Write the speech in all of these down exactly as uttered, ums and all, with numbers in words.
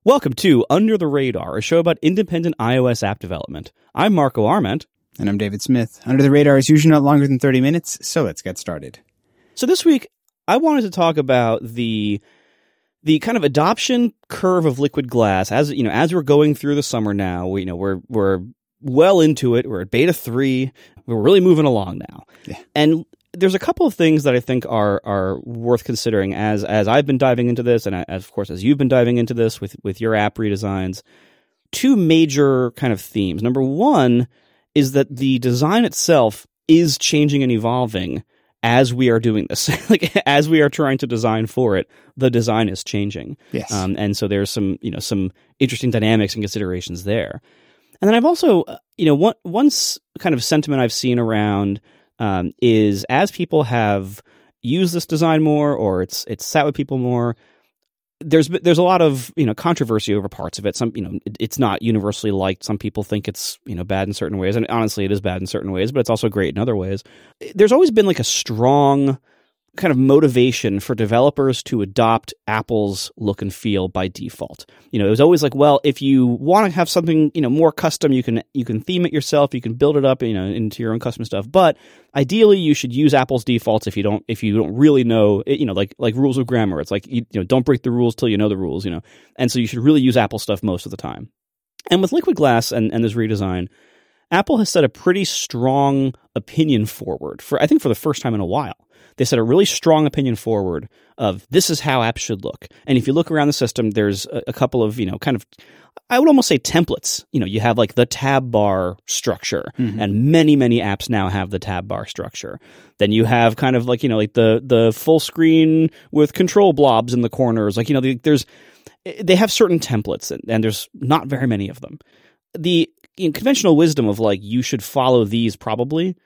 Welcome to Under the Radar, a show about independent iOS app development. I'm Marco Arment. And I'm David Smith. Under the Radar is usually not longer than thirty minutes, so let's get started. So this week, I wanted to talk about the the kind of adoption curve of Liquid Glass. As you know, as we're going through the summer now, we you know we're we're well into it. We're at beta three. We're really moving along now. Yeah. And there's a couple of things that I think are are worth considering as as I've been diving into this, and as, of course as you've been diving into this with with your app redesigns. Two major kind of themes. Number one is that the design itself is changing and evolving as we are doing this. Like as we are trying to design for it, the design is changing. Yes. Um, and so there's some you know some interesting dynamics and considerations there. And then I've also you know one one kind of sentiment I've seen around. Um, is as people have used this design more, or it's it's sat with people more, there's there's a lot of you know controversy over parts of it. Some you know it, it's not universally liked. Some people think it's you know bad in certain ways, and honestly, it is bad in certain ways, but it's also great in other ways. There's always been like a strong kind of motivation for developers to adopt Apple's look and feel by default. You know, it was always like, well, if you want to have something, you know, more custom, you can you can theme it yourself, you can build it up, you know, into your own custom stuff. But ideally, you should use Apple's defaults if you don't if you don't really know, you know, like like rules of grammar. It's like you, you know, don't break the rules till you know the rules, you know. And so you should really use Apple stuff most of the time. And with Liquid Glass and, and this redesign, Apple has set a pretty strong opinion forward for I think for the first time in a while. They set a really strong opinion forward of this is how apps should look. And if you look around the system, there's a, a couple of, you know, kind of, I would almost say templates. You know, you have like the tab bar structure, mm-hmm. and many, many apps now have the tab bar structure. Then you have kind of like, you know, like the, the full screen with control blobs in the corners. Like, you know, there's, they have certain templates and, and there's not very many of them. The you know, conventional wisdom of like, you should follow these probably,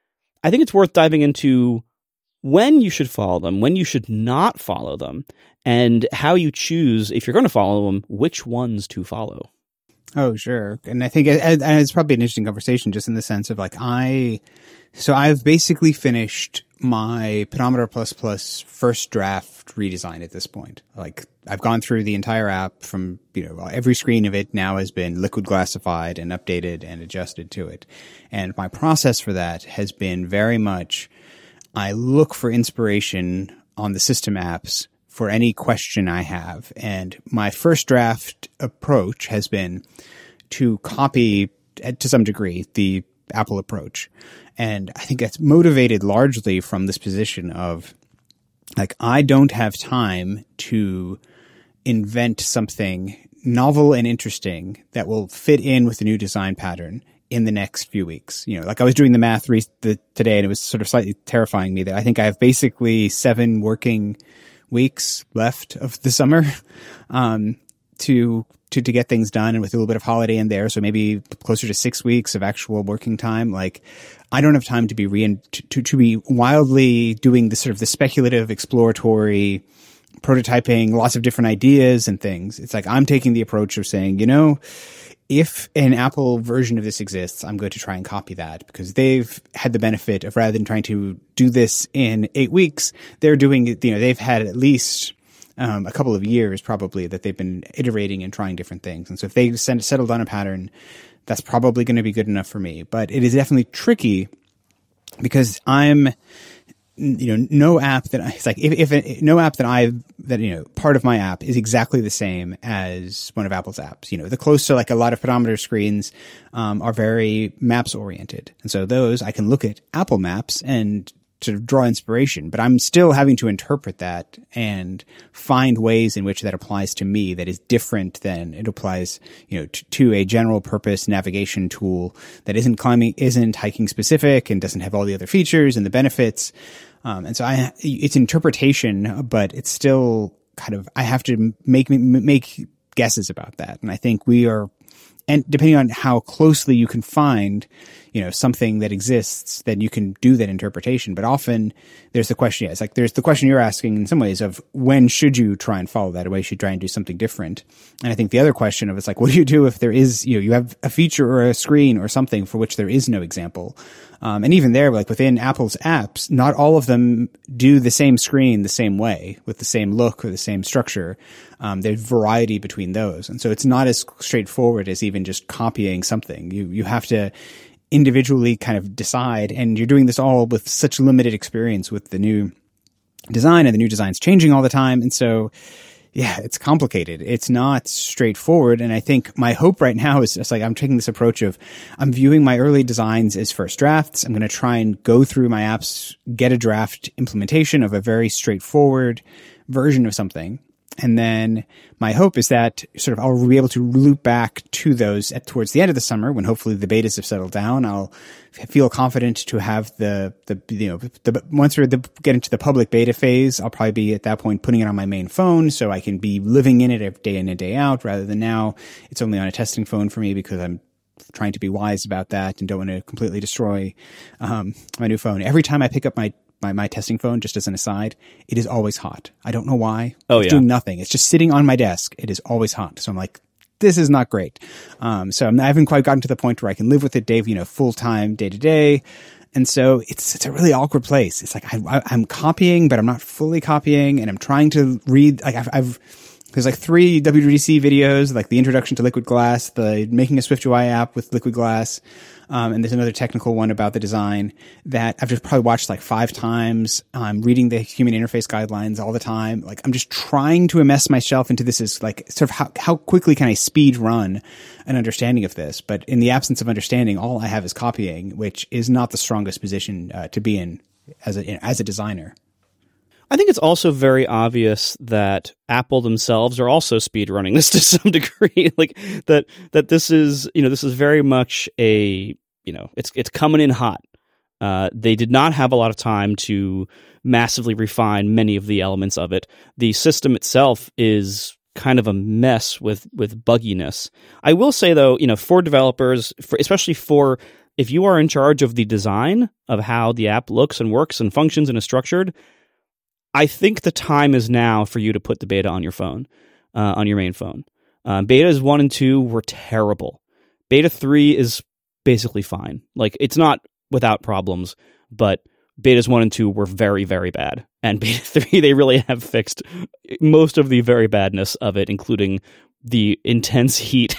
I think it's worth diving into when you should follow them, when you should not follow them, and how you choose, if you're going to follow them, which ones to follow. Oh, sure. And I think it, it's probably an interesting conversation just in the sense of like I, so I've basically finished my Pedometer plus plus first draft redesign at this point. Like I've gone through the entire app from, you know, every screen of it now has been Liquid Glassified and updated and adjusted to it. And my process for that has been very much I look for inspiration on the system apps for any question I have. And my first draft approach has been to copy, to some degree, the Apple approach. And I think that's motivated largely from this position of, like, I don't have time to invent something novel and interesting that will fit in with the new design pattern in the next few weeks. You know, like I was doing the math re- the, today and it was sort of slightly terrifying me that I think I have basically seven working weeks left of the summer, um, to, to, to get things done, and with a little bit of holiday in there. So maybe closer to six weeks of actual working time. Like I don't have time to be re- to, to, to be wildly doing the sort of the speculative, exploratory prototyping, lots of different ideas and things. It's like I'm taking the approach of saying, you know, if an Apple version of this exists, I'm going to try and copy that because they've had the benefit of, rather than trying to do this in eight weeks, they're doing it, you know, they've had at least um, a couple of years probably that they've been iterating and trying different things. And so if they send, settled on a pattern, that's probably going to be good enough for me. But it is definitely tricky because I'm, you know, no app that I, it's like, if, if no app that I, that, you know, part of my app is exactly the same as one of Apple's apps. You know, the close to like a lot of pedometer screens, um, are very maps oriented. And so those I can look at Apple Maps and sort of draw inspiration, but I'm still having to interpret that and find ways in which that applies to me that is different than it applies, you know, to, to a general purpose navigation tool that isn't climbing, isn't hiking specific and doesn't have all the other features and the benefits. Um, and so I, it's interpretation, but it's still kind of, I have to make, make guesses about that. And I think we are and depending on how closely you can find, you know, something that exists, then you can do that interpretation. But often there's the question, yeah, it's like there's the question you're asking in some ways of when should you try and follow that away? Should you try and do something different? And I think the other question of it's like, what do you do if there is, you know, you have a feature or a screen or something for which there is no example? Um, and even there, like within Apple's apps, not all of them do the same screen the same way with the same look or the same structure. Um, there's variety between those. And so it's not as straightforward as even just copying something. You, you have to individually kind of decide, and you're doing this all with such limited experience with the new design, and the new design's changing all the time. And so, yeah, it's complicated. It's not straightforward. And I think my hope right now is just like, I'm taking this approach of I'm viewing my early designs as first drafts. I'm going to try and go through my apps, get a draft implementation of a very straightforward version of something. And then my hope is that sort of I'll be able to loop back to those at towards the end of the summer when hopefully the betas have settled down. I'll feel confident to have the, the, you know, the, once we get into the public beta phase, I'll probably be at that point putting it on my main phone so I can be living in it day in and day out, rather than now it's only on a testing phone for me because I'm trying to be wise about that and don't want to completely destroy, um, my new phone. Every time I pick up my My, my testing phone, just as an aside, it is always hot. I don't know why. Oh, it's yeah. doing nothing. It's just sitting on my desk. It is always hot. So I'm like, this is not great. Um, so I'm, I haven't quite gotten to the point where I can live with it, Dave, you know, full time, day to day. And so it's, it's a really awkward place. It's like, I, I, I'm copying, but I'm not fully copying, and I'm trying to read, like I've, I've there's like three W W D C videos, like the introduction to Liquid Glass, the making a SwiftUI app with Liquid Glass. Um, and there's another technical one about the design that I've just probably watched like five times. I'm reading the human interface guidelines all the time. Like I'm just trying to immerse myself into this as like sort of how, how quickly can I speed run an understanding of this? But in the absence of understanding, all I have is copying, which is not the strongest position uh, to be in as a, as a designer. I think it's also very obvious that Apple themselves are also speed running this to some degree. Like that, that this is, you know, this is very much a, you know, it's, it's coming in hot. Uh, they did not have a lot of time to massively refine many of the elements of it. The system itself is kind of a mess with, with bugginess. I will say though, you know, for developers, for, especially for, if you are in charge of the design of how the app looks and works and functions and is structured, I think the time is now for you to put the beta on your phone, uh, on your main phone. Uh, betas one and two were terrible. Beta three is basically fine. Like, it's not without problems, but betas one and two were very, very bad. And beta three, they really have fixed most of the very badness of it, including the intense heat.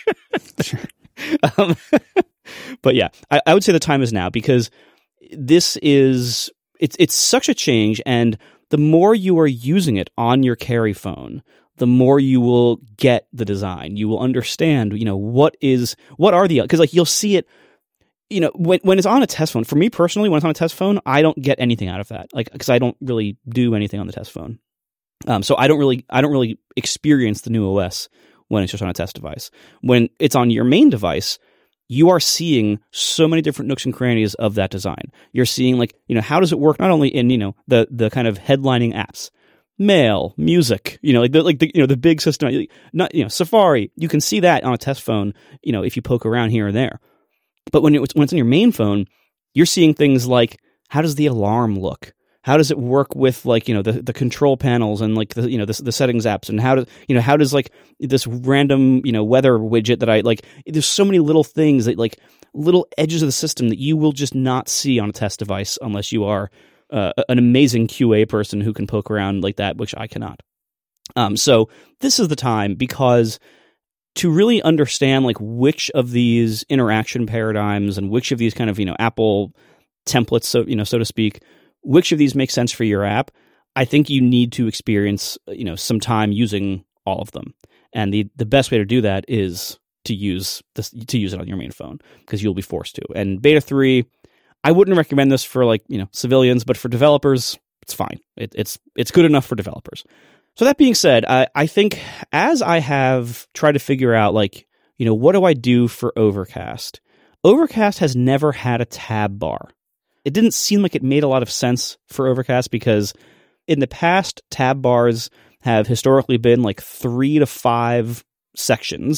um, but yeah, I, I would say the time is now, because this is, it's it's such a change, and the more you are using it on your carry phone, the more you will get the design. You will understand, you know, what is, what are the, because like you'll see it, you know, when when it's on a test phone. For me personally, when it's on a test phone, I don't get anything out of that, like, because I don't really do anything on the test phone. Um, so I don't really, I don't really experience the new O S when it's just on a test device. When it's on your main device, you are seeing so many different nooks and crannies of that design. You're seeing, like, you know, how does it work not only in, you know, the the kind of headlining apps, mail, music, you know, like the, like the, you know, the big system, not, you know, Safari, you can see that on a test phone, you know, if you poke around here and there. But when, it, when it's on your main phone, you're seeing things like, how does the alarm look? How does it work with, like, you know, the, the control panels and, like, the, you know, the, the settings apps, and how does, you know, how does, like, this random, you know, weather widget that I like, there's so many little things that, like, little edges of the system that you will just not see on a test device unless you are uh, an amazing Q A person who can poke around like that, which I cannot. Um, so this is the time, because to really understand, like, which of these interaction paradigms and which of these kind of, you know, Apple templates, so, you know, so to speak, which of these makes sense for your app, I think you need to experience, you know, some time using all of them. And the, the best way to do that is to use this, to use it on your main phone, because you'll be forced to. And beta three, I wouldn't recommend this for, like, you know, civilians, but for developers, it's fine. It, it's it's good enough for developers. So that being said, I, I think as I have tried to figure out, like, you know, what do I do for Overcast? Overcast has never had a tab bar. It didn't seem like it made a lot of sense for Overcast, because in the past, tab bars have historically been like three to five sections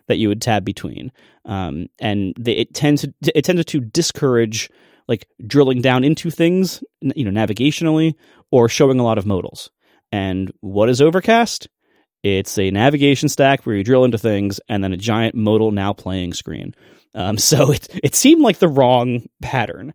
that you would tab between. Um, and they, it tends to, it tended to discourage like drilling down into things, you know, navigationally or showing a lot of modals. And what is Overcast? It's a navigation stack where you drill into things and then a giant modal now playing screen. Um, so it it seemed like the wrong pattern.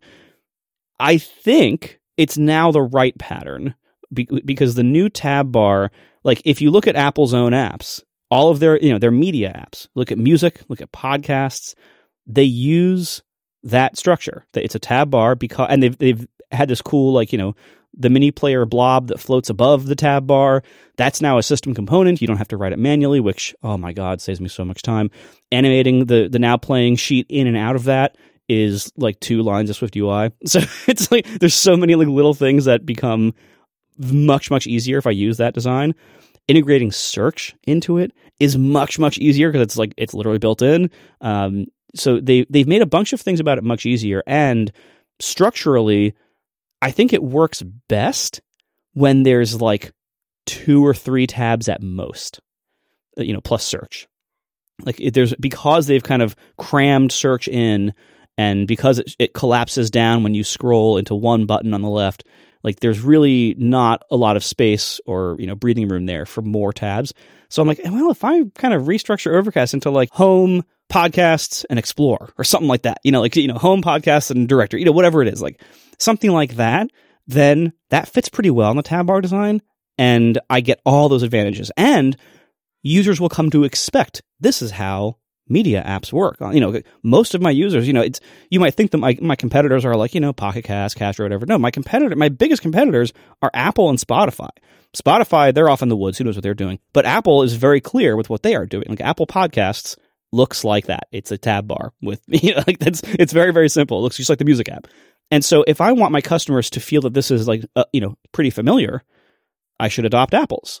I think it's now the right pattern be- because the new tab bar, like if you look at Apple's own apps, all of their, you know, their media apps, look at music, look at podcasts, they use that structure. It's a tab bar because, and they've they've had this cool, like, you know, the mini player blob that floats above the tab bar. That's now a system component. You don't have to write it manually, which, oh my God, saves me so much time. Animating the, the now playing sheet in and out of that is like two lines of Swift U I. So it's like, there's so many like little things that become much, much easier if I use that design. Integrating search into it is much, much easier because it's like, it's literally built in. Um, so they, they've made a bunch of things about it much easier. And structurally, I think it works best when there's like two or three tabs at most, you know, plus search. Like it, there's, because they've kind of crammed search in and because it, it collapses down when you scroll into one button on the left, like there's really not a lot of space or, you know, breathing room there for more tabs. So I'm like, well, if I kind of restructure Overcast into like home, podcasts, and explore or something like that, you know, like, you know, home, podcasts, and directory, you know, whatever it is, like something like that, then that fits pretty well in the tab bar design. And I get all those advantages. And users will come to expect this is how media apps work. You know, most of my users, you know, it's, you might think that my, my competitors are like, you know, Pocket Cast, Castro, whatever. No, my competitor, my biggest competitors are Apple and Spotify. Spotify, they're off in the woods. Who knows what they're doing? But Apple is very clear with what they are doing. Like Apple Podcasts looks like that. It's a tab bar with, you know, like that's, it's very, very simple. It looks just like the music app. And so if I want my customers to feel that this is like, uh, you know, pretty familiar, I should adopt Apple's.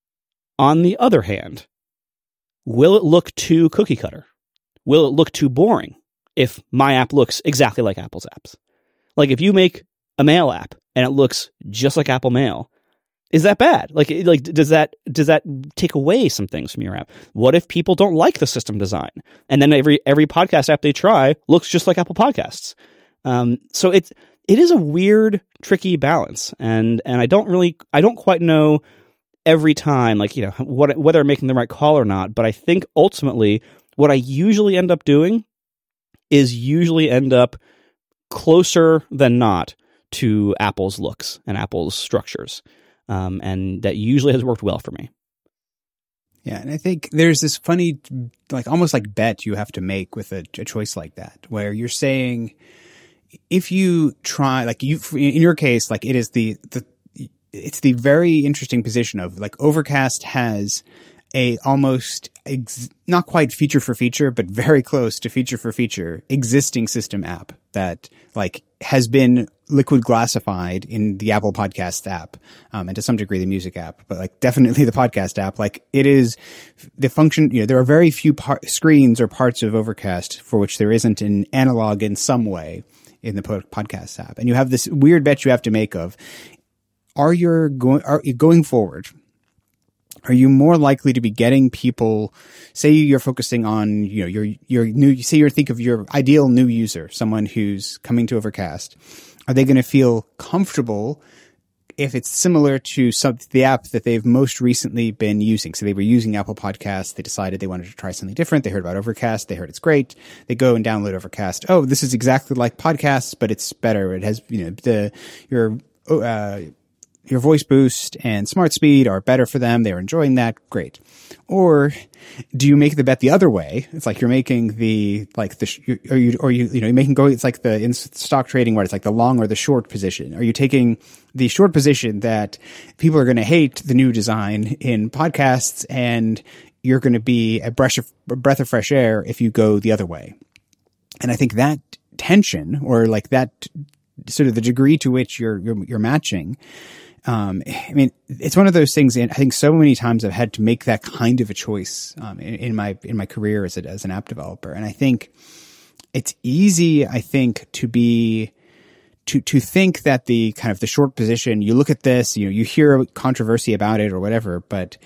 On the other hand, will it look too cookie cutter? Will it look too boring if my app looks exactly like Apple's apps? Like if you make a mail app and it looks just like Apple Mail, is that bad? Like, like does that does that take away some things from your app? What if people don't like the system design and then every every podcast app they try looks just like Apple Podcasts? Um, so it's it is a weird, tricky balance, and and I don't really I don't quite know every time, like, you know, what whether I'm making the right call or not. But I think ultimately, what I usually end up doing is usually end up closer than not to Apple's looks and Apple's structures. Um, and that usually has worked well for me. Yeah, and I think there's this funny, like almost like bet you have to make with a, a choice like that, where you're saying, if you try, like you, in your case, like it is the, the, it's the very interesting position of like Overcast has a almost ex- not quite feature for feature, but very close to feature for feature existing system app that like has been liquid glassified in the Apple Podcast app, um, and to some degree the music app, but like definitely the podcast app. Like it is the function, you know, there are very few par- screens or parts of Overcast for which there isn't an analog in some way in the podcast app. And you have this weird bet you have to make of, are you going, are you going forward? Are you more likely to be getting people, say you're focusing on, you know, your, your new, say you think of your ideal new user, someone who's coming to Overcast. Are they going to feel comfortable if it's similar to some, the app that they've most recently been using? So they were using Apple Podcasts. They decided they wanted to try something different. They heard about Overcast. They heard it's great. They go and download Overcast. Oh, this is exactly like podcasts, but it's better. It has, you know, the, your, uh, your voice boost and smart speed are better for them. They're enjoying that. Great. Or do you make the bet the other way? It's like you're making the, like the, or you, or you, you know, you're making go, it's like the in stock trading where it's like the long or the short position. Are you taking the short position that people are going to hate the new design in podcasts and you're going to be a breath of, a breath of fresh air if you go the other way? And I think that tension, or like that sort of the degree to which you're, you're, you're matching, Um, I mean, it's one of those things, and I think so many times I've had to make that kind of a choice, um, in, in my, in my career as a, as an app developer. And I think it's easy, I think, to be, to, to think that the kind of the short position, you look at this, you know, you hear controversy about it or whatever, but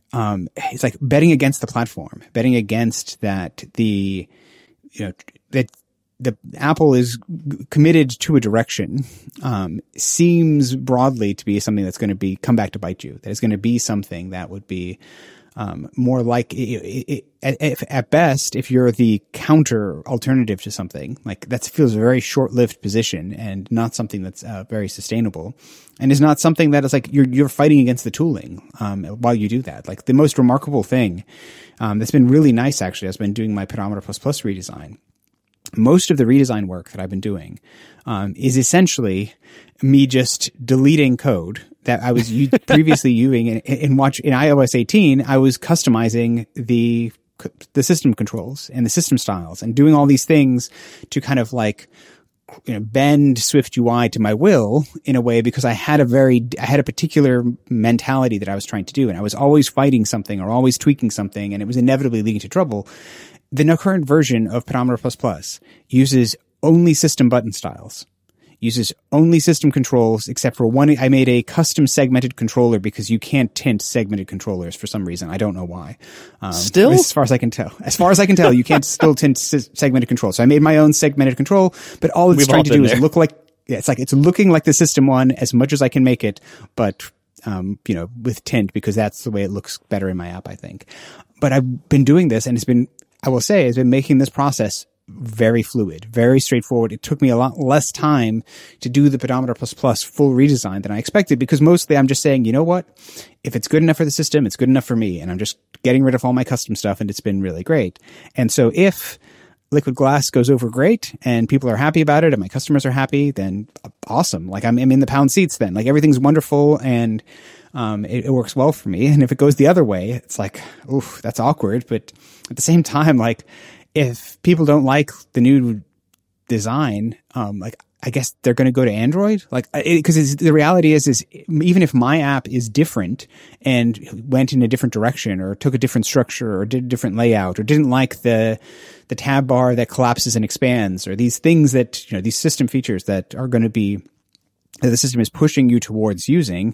um, it's like betting against the platform, betting against that the, you know, that the Apple is committed to a direction, um, seems broadly to be something that's going to be come back to bite you. That is going to be something that would be um, more like it, it, it, at, at best, if you're the counter alternative to something, like that feels a very short-lived position and not something that's uh, very sustainable, and is not something that is like you're you're fighting against the tooling um, while you do that. Like the most remarkable thing um, that's been really nice actually, I've been doing my Pedometer Plus Plus redesign. Most of the redesign work that I've been doing um, is essentially me just deleting code that I was u- previously using in, in watch in i O S eighteen. I was customizing the the system controls and the system styles and doing all these things to kind of like, you know, bend Swift U I to my will in a way, because I had a very, I had a particular mentality that I was trying to do, and I was always fighting something or always tweaking something, and it was inevitably leading to trouble. The now current version of Pedometer Plus Plus uses only system button styles, uses only system controls, except for one. I made a custom segmented controller because you can't tint segmented controllers for some reason. I don't know why. Um, Still? As far as I can tell. As far as I can tell, you can't still tint s- segmented control. So I made my own segmented control, but all it's We've trying all to been do there. is look like, yeah, it's like, it's looking like the system one as much as I can make it, but, um, you know, with tint, because that's the way it looks better in my app, I think. But I've been doing this, and it's been, I will say, has been making this process very fluid, very straightforward. It took me a lot less time to do the Pedometer Plus Plus full redesign than I expected, because mostly I'm just saying, you know what? If it's good enough for the system, it's good enough for me. And I'm just getting rid of all my custom stuff, and it's been really great. And so if Liquid Glass goes over great and people are happy about it and my customers are happy, then awesome. Like I'm, I'm in the pound seats then. Like everything's wonderful, and um, it, it works well for me. And if it goes the other way, it's like, oof, that's awkward. But at the same time, like, if people don't like the new design, um, like, I guess they're going to go to Android. Like, because the reality is, is even if my app is different and went in a different direction or took a different structure or did a different layout or didn't like the, the tab bar that collapses and expands, or these things that, you know, these system features that are going to be, that the system is pushing you towards using,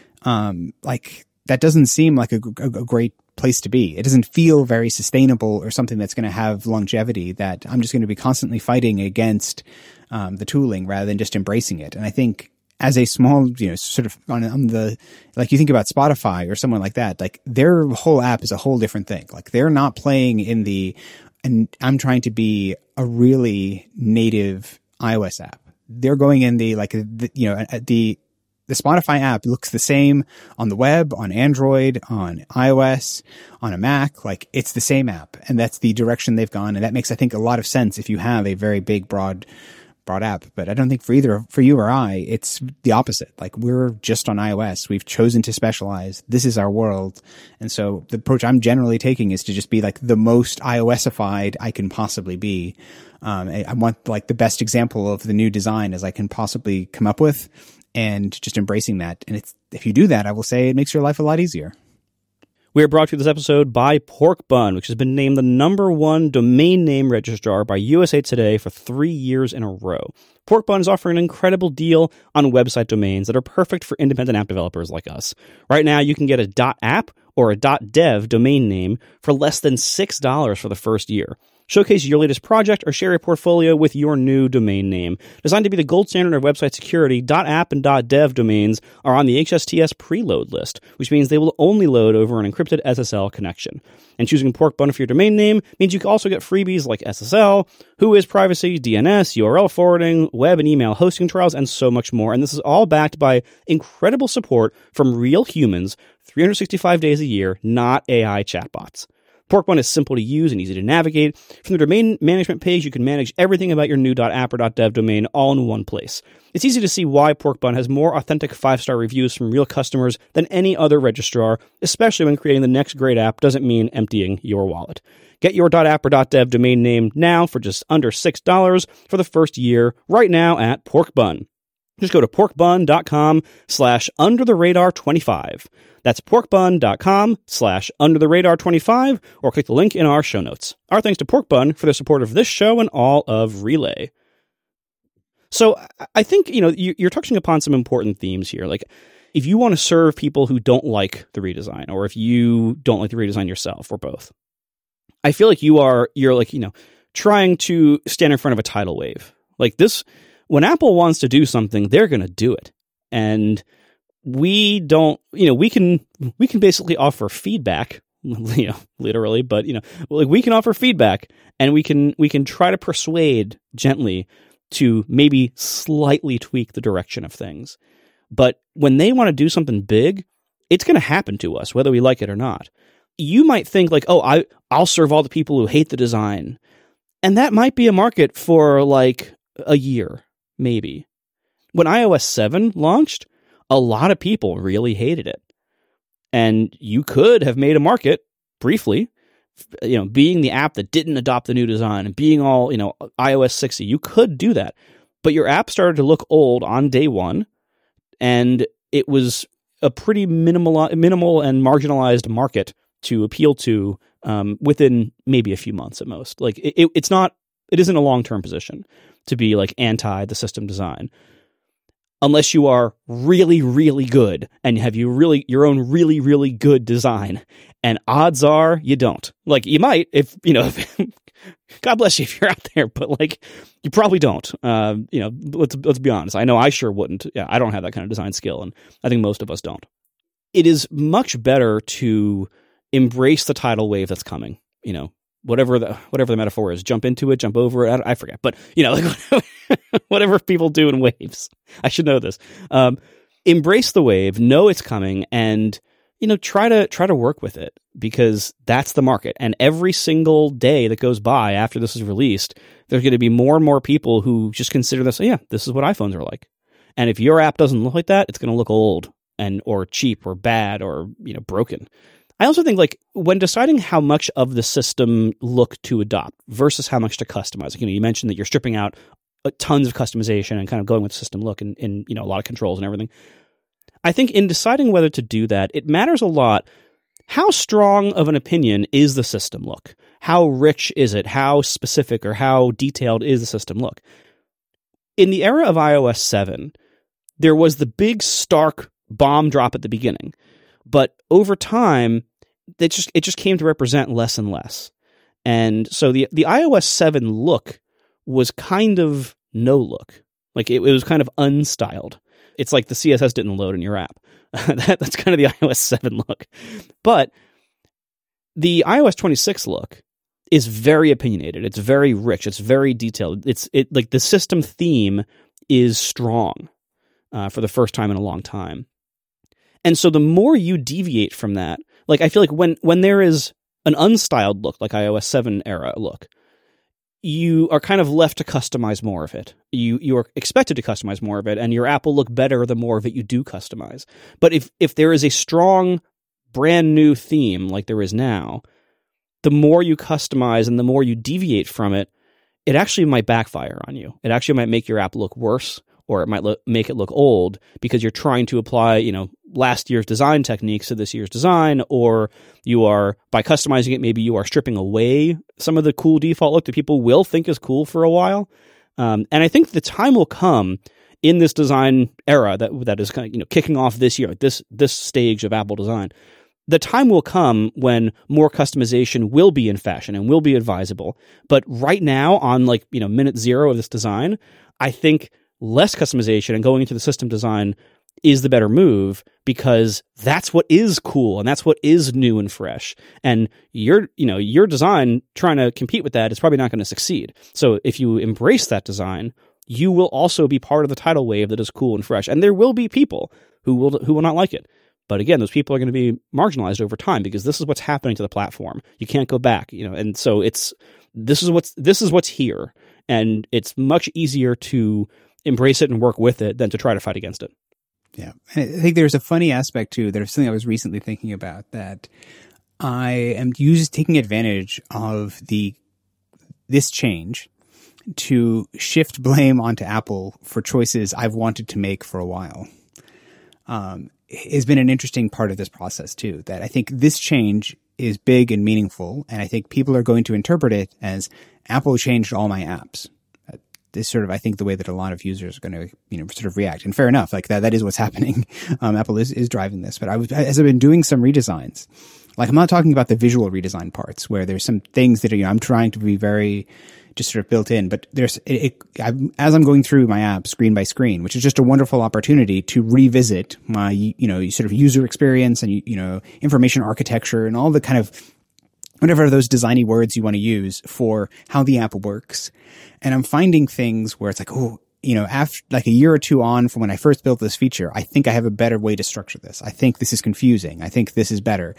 um, like that doesn't seem like a, a, a great place to be. It doesn't feel very sustainable or something that's going to have longevity, that I'm just going to be constantly fighting against um, the tooling rather than just embracing it. And I think as a small, you know, sort of on, on the, like you think about Spotify or someone like that, like their whole app is a whole different thing. Like they're not playing in the, and I'm trying to be a really native iOS app. They're going in the, like, the, you know, the, The Spotify app looks the same on the web, on Android, on iOS, on a Mac. Like, it's the same app, and that's the direction they've gone. And that makes, I think, a lot of sense if you have a very big, broad, broad app. But I don't think for either, for you or I, it's the opposite. Like, we're just on iOS. We've chosen to specialize. This is our world. And so the approach I'm generally taking is to just be like the most iOSified I can possibly be. Um, I want like the best example of the new design as I can possibly come up with, and just embracing that. And it's, if you do that, I will say it makes your life a lot easier. We are brought to you this episode by Pork Bun, which has been named the number one domain name registrar by U S A Today for three years in a row. Pork Bun is offering an incredible deal on website domains that are perfect for independent app developers like us. Right now, you can get a .app or a .dev domain name for less than six dollars for the first year. Showcase your latest project or share a portfolio with your new domain name. Designed to be the gold standard of website security, .app and .dev domains are on the H S T S preload list, which means they will only load over an encrypted S S L connection. And choosing Pork Bun for your domain name means you can also get freebies like S S L, Whois privacy, D N S, U R L forwarding, web and email hosting trials, and so much more. And this is all backed by incredible support from real humans, three hundred sixty-five days a year, not A I chatbots. Pork Bun is simple to use and easy to navigate. From the domain management page, you can manage everything about your new .app or .dev domain all in one place. It's easy to see why Pork Bun has more authentic five-star reviews from real customers than any other registrar, especially when creating the next great app doesn't mean emptying your wallet. Get your .app or .dev domain name now for just under six dollars for the first year, right now at Pork Bun. Just go to porkbun.com slash under the radar 25. That's porkbun.com slash under the radar 25, or click the link in our show notes. Our thanks to Pork Bun for their support of this show and all of Relay. So I think, you know, you're touching upon some important themes here. Like, if you want to serve people who don't like the redesign, or if you don't like the redesign yourself, or both, I feel like you are, you're like, you know, trying to stand in front of a tidal wave. Like this, when Apple wants to do something, they're going to do it. And we don't, you know, we can, we can basically offer feedback, you know, literally, but, you know, like we can offer feedback and we can, we can try to persuade gently to maybe slightly tweak the direction of things. But when they want to do something big, it's going to happen to us, whether we like it or not. You might think like, oh, I, I'll serve all the people who hate the design. And that might be a market for like a year, maybe. When i O S seven launched, a lot of people really hated it. And you could have made a market briefly, you know, being the app that didn't adopt the new design and being all, you know, i O S sixty, you could do that. But your app started to look old on day one, and it was a pretty minimal, minimal and marginalized market to appeal to um, within maybe a few months at most. Like it, it, it's not, it isn't a long-term position to be like anti the system design, unless you are really, really good and have you really your own really, really good design. And odds are you don't. Like you might, if you know, if, God bless you if you're out there, but like you probably don't. Uh, you know, let's let's be honest. I know I sure wouldn't. Yeah, I don't have that kind of design skill, and I think most of us don't. It is much better to embrace the tidal wave that's coming. You know, whatever the whatever the metaphor is, jump into it, jump over it. I, I forget, but you know, like whatever people do in waves. I should know this. Um, embrace the wave, know it's coming, and you know, try to try to work with it, because that's the market. And every single day that goes by after this is released, there's going to be more and more people who just consider this. Oh, yeah, this is what iPhones are like. And if your app doesn't look like that, it's going to look old and or cheap or bad or you know broken. I also think like when deciding how much of the system look to adopt versus how much to customize, like, you know, you mentioned that you're stripping out tons of customization and kind of going with system look and, and you know a lot of controls and everything. I think in deciding whether to do that, it matters a lot. How strong of an opinion is the system look? How rich is it? How specific or how detailed is the system look? In the era of i O S seven, there was the big stark bomb drop at the beginning, but over time, it just it just came to represent less and less. And so the the i O S seven look was kind of no look. Like it, it was kind of unstyled. It's like the C S S didn't load in your app. that, that's kind of the i O S seven look. But the i O S twenty-six look is very opinionated. It's very rich. It's very detailed. It's it like the system theme is strong uh, for the first time in a long time. And so the more you deviate from that, like I feel like when when there is an unstyled look, like i O S seven era look, you are kind of left to customize more of it. You you are expected to customize more of it, and your app will look better the more of it you do customize. But if if there is a strong, brand new theme like there is now, the more you customize and the more you deviate from it, it actually might backfire on you. It actually might make your app look worse, or it might look, make it look old because you're trying to apply, you know, last year's design techniques to this year's design, or you are, by customizing it, maybe you are stripping away some of the cool default look that people will think is cool for a while. Um, and I think the time will come in this design era that that is kind of, you know, kicking off this year, this this stage of Apple design. The time will come when more customization will be in fashion and will be advisable. But right now, on like, you know, minute zero of this design, I think less customization and going into the system design is the better move, because that's what is cool and that's what is new and fresh. And your, you know, your design trying to compete with that is probably not going to succeed. So if you embrace that design, you will also be part of the tidal wave that is cool and fresh. And there will be people who will who will not like it. But again, those people are going to be marginalized over time, because this is what's happening to the platform. You can't go back, you know. And so it's this is what's this is what's here, and it's much easier to embrace it and work with it than to try to fight against it. Yeah. And I think there's a funny aspect too. There's something I was recently thinking about, that I am using taking advantage of the this change to shift blame onto Apple for choices I've wanted to make for a while. Um, has been an interesting part of this process too, that I think this change is big and meaningful, and I think people are going to interpret it as Apple changed all my apps. is sort of, I think, the way that a lot of users are going to, you know, sort of react. And fair enough, like that, that is what's happening. Um, Apple is, is driving this. But I was, as I've been doing some redesigns, like I'm not talking about the visual redesign parts where there's some things that are, you know, I'm trying to be very just sort of built in, but there's, it, it, I, as I'm going through my app screen by screen, which is just a wonderful opportunity to revisit my, you know, sort of user experience and, you know, information architecture and all the kind of, whatever those designy words you want to use for how the app works. And I'm finding things where it's like, oh, you know, after like a year or two on from when I first built this feature, I think I have a better way to structure this. I think this is confusing. I think this is better.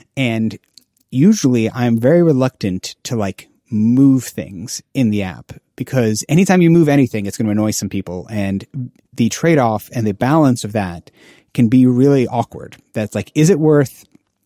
And usually I'm very reluctant to like move things in the app because anytime you move anything, it's going to annoy some people. And the trade-off and the balance of that can be really awkward. That's like, is it worth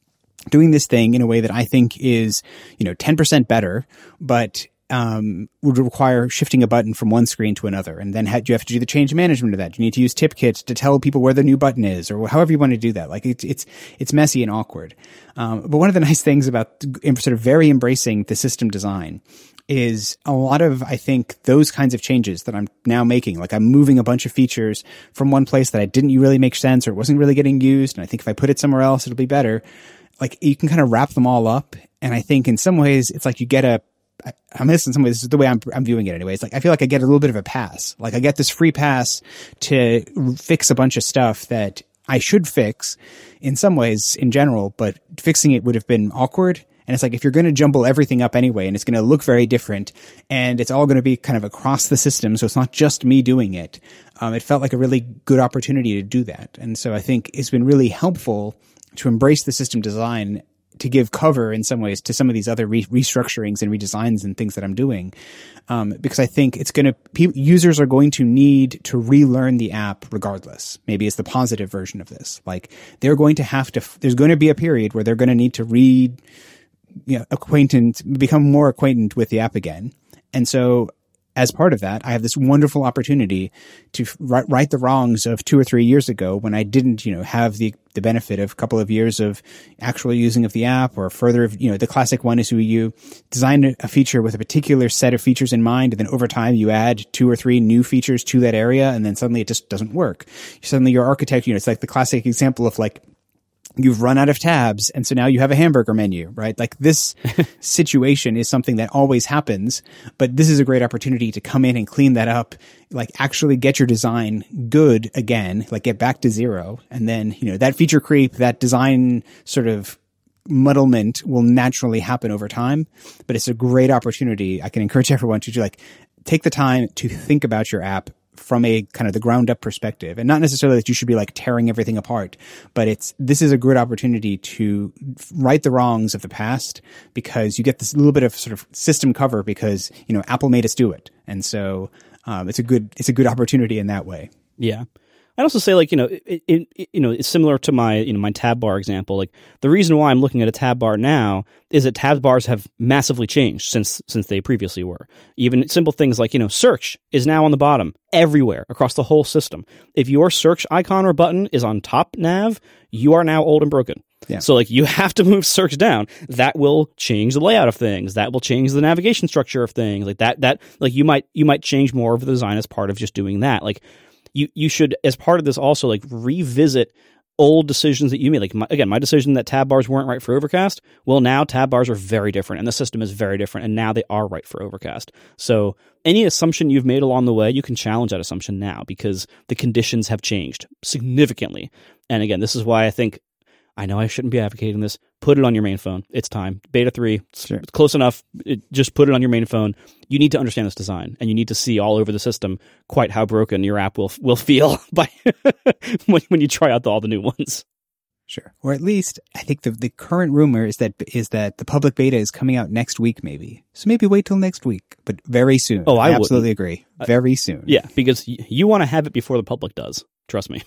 doing this thing in a way that I think is, you know, ten percent better, but um, would require shifting a button from one screen to another. And then had, you have to do the change management of that. You need to use TipKit to tell people where the new button is or however you want to do that. Like it's, it's, it's messy and awkward. Um, but one of the nice things about sort of very embracing the system design is a lot of, I think, those kinds of changes that I'm now making. Like I'm moving a bunch of features from one place that I didn't really make sense or it wasn't really getting used. And I think if I put it somewhere else, it'll be better. Like you can kind of wrap them all up. And I think in some ways it's like you get a, I, I mean, this in some ways, this is the way I'm, I'm viewing it anyway. It's like, I feel like I get a little bit of a pass. Like I get this free pass to fix a bunch of stuff that I should fix in some ways in general, but fixing it would have been awkward. And it's like, if you're going to jumble everything up anyway, and it's going to look very different and it's all going to be kind of across the system. So it's not just me doing it. Um, it felt like a really good opportunity to do that. And so I think it's been really helpful to embrace the system design to give cover in some ways to some of these other re- restructurings and redesigns and things that I'm doing. Um, because I think it's going to, pe- users are going to need to relearn the app regardless. Maybe it's the positive version of this. Like they're going to have to, f- there's going to be a period where they're going to need to read, you know, acquaintant, become more acquaintant with the app again. And so as part of that, I have this wonderful opportunity to right, right the wrongs of two or three years ago when I didn't, you know, have the, the benefit of a couple of years of actual using of the app or further, you know, the classic one is where you design a feature with a particular set of features in mind. And then over time you add two or three new features to that area. And then suddenly it just doesn't work. Suddenly your architecture, you know, it's like the classic example of like, you've run out of tabs, and so now you have a hamburger menu, right? Like this situation is something that always happens, but this is a great opportunity to come in and clean that up, like actually get your design good again, like get back to zero. And then, you know, that feature creep, that design sort of muddlement will naturally happen over time, but it's a great opportunity. I can encourage everyone to like take the time to think about your app from a kind of the ground up perspective, and not necessarily that you should be like tearing everything apart, but it's, this is a good opportunity to right the wrongs of the past because you get this little bit of sort of system cover because, you know, Apple made us do it. And so, um, it's a good, it's a good opportunity in that way. Yeah. I'd also say, like, you know, it, it, it, you know, it's similar to my, you know, my tab bar example. Like, the reason why I'm looking at a tab bar now is that tab bars have massively changed since since they previously were. Even simple things like, you know, search is now on the bottom everywhere across the whole system. If your search icon or button is on top nav, you are now old and broken. Yeah. So, like, you have to move search down. That will change the layout of things. That will change the navigation structure of things. Like that. That like you might you might change more of the design as part of just doing that. Like. You you should, as part of this, also like revisit old decisions that you made. Like my, again, my decision that tab bars weren't right for Overcast. Well, now tab bars are very different, and the system is very different, and now they are right for Overcast. So any assumption you've made along the way, you can challenge that assumption now because the conditions have changed significantly. And again, this is why I think I know I shouldn't be advocating this. Put it on your main phone. It's time. Beta three, sure. It's close enough. It, just put it on your main phone. You need to understand this design, and you need to see all over the system quite how broken your app will will feel by when, when you try out the, all the new ones. Sure. Or at least, I think the the current rumor is that is that the public beta is coming out next week, maybe. So maybe wait till next week, but very soon. Oh, I, I absolutely wouldn't. agree. Very soon. Yeah, because y- you want to have it before the public does. Trust me.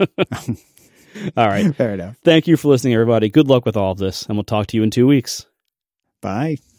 All right. Fair enough. Thank you for listening, everybody. Good luck with all of this, and we'll talk to you in two weeks. Bye.